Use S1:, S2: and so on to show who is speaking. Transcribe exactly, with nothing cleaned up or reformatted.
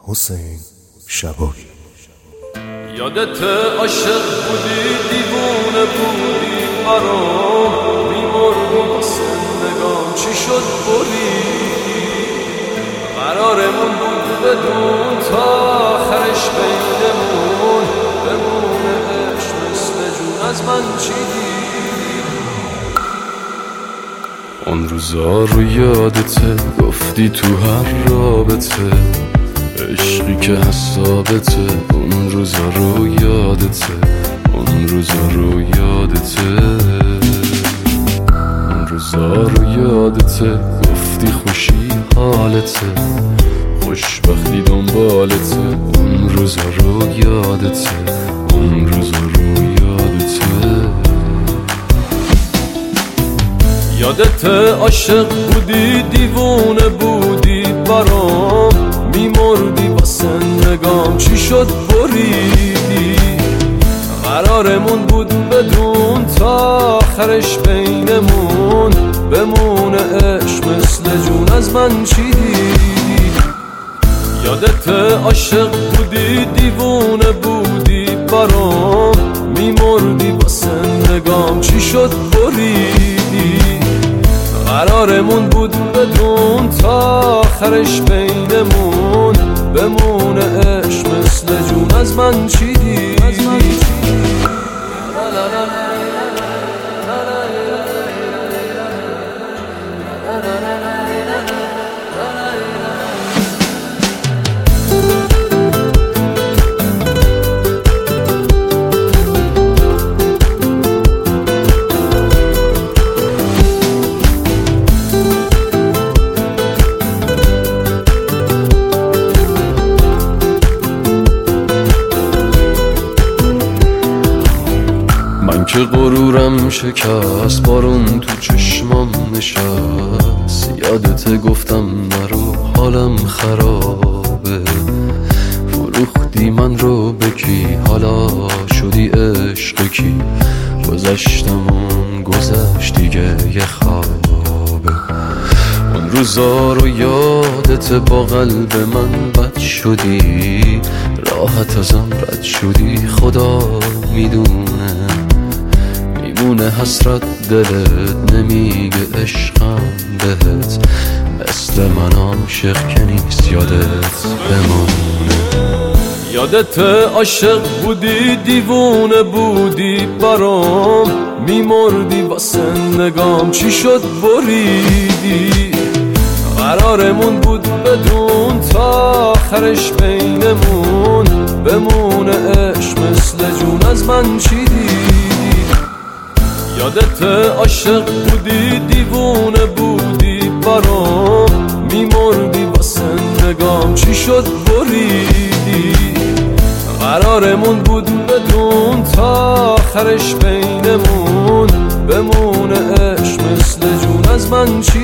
S1: حسین شبایی.
S2: یادت عاشق بودی، دیوونه بودی، برام میمردی واسه نگام. چی شد بریدی؟ قرارمون بود بدون تا آخرش بینمون بمونه عشق مثل جون. از من چی دیدی؟ اون روزا رو یادته، گفتی تو هر رابطه عشقی که حسابته. اون روزا رو یادته، اون روزا رو یادته، اون روزا رو یادته. گفتی خوشی حالته، خوشبختی دنبالته. اون روزا رو یادته، اون روزا رو یادته. یادت عاشق بودی، دیوونه بودی، برام میمردی واسه نگام. چی شد بریدی؟ قرارمون بود بدون تا آخرش بینمون بمونه عشق مثل جون. از من چی دیدی؟ یادت عاشق بودی، دیوونه بودی، برام میمردی واسه نگام. چی شد بریدی؟ قرارمون بود بدون تا آخرش بینمون بمونه عشق مثل جون. از من چی دیدی؟ من که غرورم شکست، بارون تو چشمام نشست. یادت گفتم نرو حالم خرابه، فروختی من رو بکی، حالا شدی عشق کی. گذشتمون گذشت دیگه یه خوابه. اون روزا رو یادت با قلب من بد شدی، راحت ازم رد شدی. خدا میدونه میمونه حسرت دلت، نمیگه عشقم بهت. مثل من عاشق که نیست یادت بمونه. یادت عاشق بودی، دیوونه بودی، برام میمردی واسه نگام. چی شد بریدی؟ قرارمون بود بدون تا آخرش بینمون بمونه عشق مثل جون. از من چی دیدی؟ یادت عاشق بودی، دیوونه بودی، برام میمردی واسه نگام. چی شد بریدی؟ قرارمون بود بدون تا آخرش بینمون بمونه عشق مثل جون. از من چی